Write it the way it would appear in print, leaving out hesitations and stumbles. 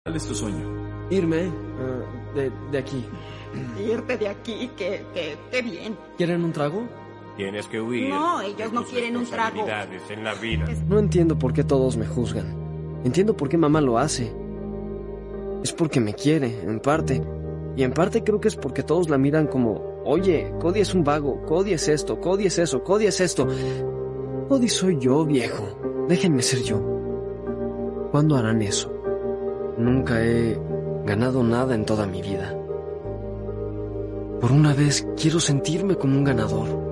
¿Cuál es tu sueño? Irme de aquí. Irte de aquí, qué bien. ¿Quieren un trago? Tienes que huir. No, ellos no quieren un trago. En la vida. No entiendo por qué todos me juzgan. Entiendo por qué mamá lo hace. Es porque me quiere, en parte. Y en parte creo que es porque todos la miran como, oye, Cody es un vago, Cody es esto, Cody es eso, Cody es esto. Cody soy yo, viejo. Déjenme ser yo. ¿Cuándo harán eso? Nunca he ganado nada en toda mi vida. Por una vez quiero sentirme como un ganador.